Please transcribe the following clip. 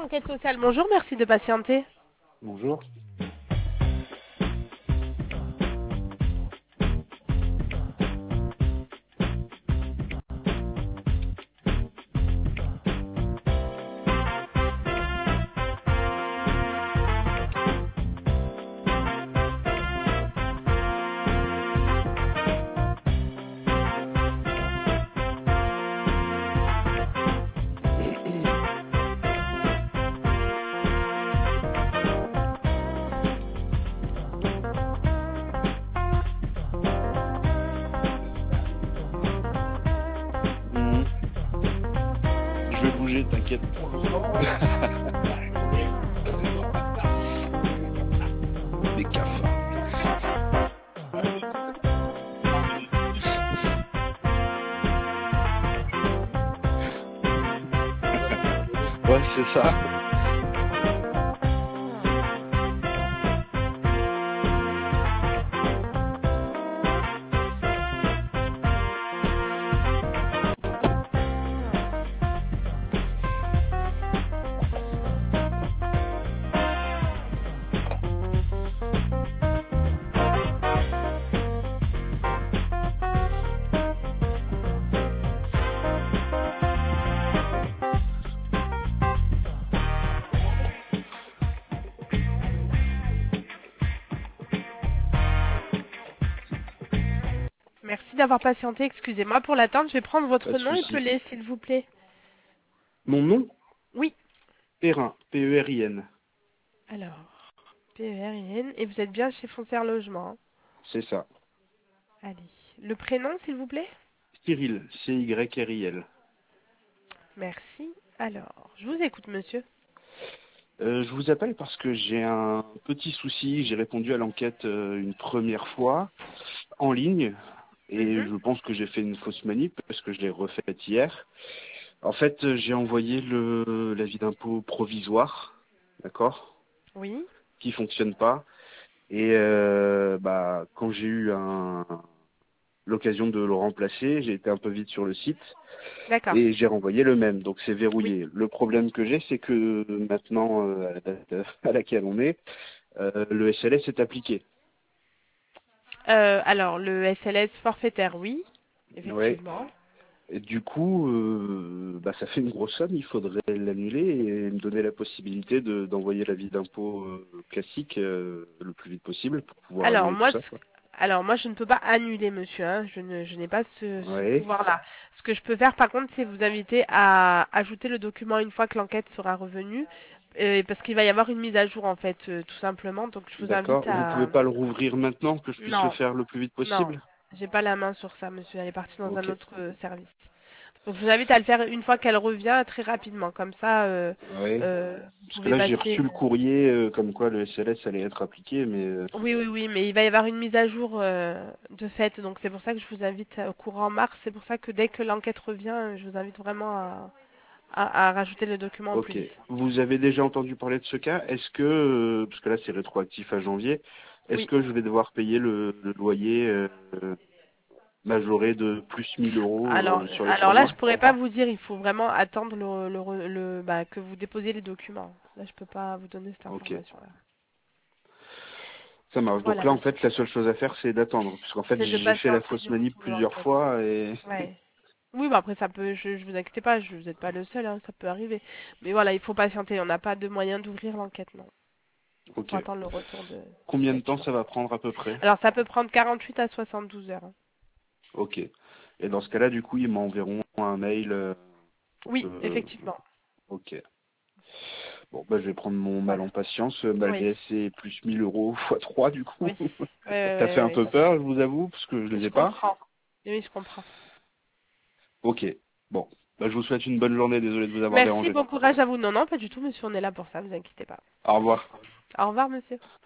Enquête sociale, bonjour, merci de patienter. Bonjour. Hmm, Je vais bouger, t'inquiète. Des cafards. Ouais, c'est ça. Merci d'avoir patienté, excusez-moi pour l'attente, je vais prendre Pas votre de nom et souci. pelé, s'il vous plaît. Mon nom, Oui, Perrin, P-E-R-I-N. alors, P-E-R-I-N, et vous êtes bien chez Foncière Logement, hein. C'est ça. Allez, le prénom, s'il vous plaît. Cyril, C-Y-R-I-L. Merci. Alors, je vous écoute, monsieur. Je vous appelle parce que j'ai un petit souci. J'ai répondu à l'enquête une première fois en ligne et Mhm. je pense que j'ai fait une fausse manip parce que je l'ai refaite hier. En fait, j'ai envoyé l'avis d'impôt provisoire, d'accord, Oui, qui fonctionne pas. Et quand j'ai eu l'occasion de le remplacer, j'ai été un peu vite sur le site d'accord. et j'ai renvoyé le même. Donc c'est Oui. verrouillé. Le problème que j'ai, c'est que maintenant, à la date à laquelle on est, le SLS est appliqué. Alors, le SLS forfaitaire, oui, Ouais. effectivement. Et du coup, ça fait une grosse somme. Il faudrait l'annuler et me donner la possibilité d'envoyer l'avis d'impôt classique le plus vite possible pour pouvoir Alors annuler tout moi, ça, quoi. alors moi, je ne peux pas annuler, monsieur, hein. Je n'ai pas ce Ouais. pouvoir-là. Ce que je peux faire, par contre, c'est vous inviter à ajouter le document une fois que l'enquête sera revenue, parce qu'il va y avoir une mise à jour, en fait, tout simplement. Donc, je vous invite D'accord. Vous pouvez à... pas le rouvrir maintenant, que je puisse le Non, faire le plus vite non, possible? j'ai pas la main sur ça, monsieur. Elle est partie dans un Ok. autre service. Donc, je vous invite à le faire une fois qu'elle revient, très rapidement. Comme ça, Ouais. vous Parce que pouvez là, j'ai reçu passer. le courrier comme quoi le SLS allait être appliqué, mais Oui, oui, oui, mais il va y avoir une mise à jour de fait, donc c'est pour ça que je vous invite au courant mars. C'est pour ça que dès que l'enquête revient, je vous invite vraiment à rajouter le document au plus ok. vite. Vous avez déjà entendu parler de ce cas? Est-ce que, parce que là c'est rétroactif à janvier, est-ce Oui. que je vais devoir payer le loyer majoré de plus 1 000 € sur les Alors 3 là, je mois? pourrais pas vous dire. Il faut vraiment attendre que vous déposiez les documents. Là, je peux pas vous donner cette Ok, information-là. ça marche. Donc Voilà, là, en monsieur. fait, la seule chose à faire, c'est d'attendre. Parce qu'en fait, C'est de j'ai fait la patienter fausse du coup manip pour plusieurs l'enquête. fois et... Ouais. Oui, bah après ça peut, je vous inquiétez pas, vous n'êtes pas le seul, hein, ça peut arriver. Mais voilà, il faut patienter. On n'a pas de moyen d'ouvrir l'enquête, non. Ok. Faut attendre le retour du Combien de temps document. ça va prendre à peu près? Alors ça peut prendre 48 à 72 heures, hein. Ok. Et dans ce cas-là, du coup, ils m'enverront un mail. Oui, Euh, effectivement. ok. Bon, je vais prendre mon mal Voilà. en patience, Oui, malgré ces plus 1 000 € fois 3 du coup. oui. Oui, oui, Ça fait oui, un oui, peu peur, je vous avoue, parce que je les je ai pas. comprends. Oui, je comprends. Ok. Bon. Je vous souhaite une bonne journée, désolé de vous avoir Merci, dérangé. bon courage à vous. Non, non, pas du tout, monsieur, on est là pour ça, vous inquiétez pas. Au revoir. Au revoir, monsieur.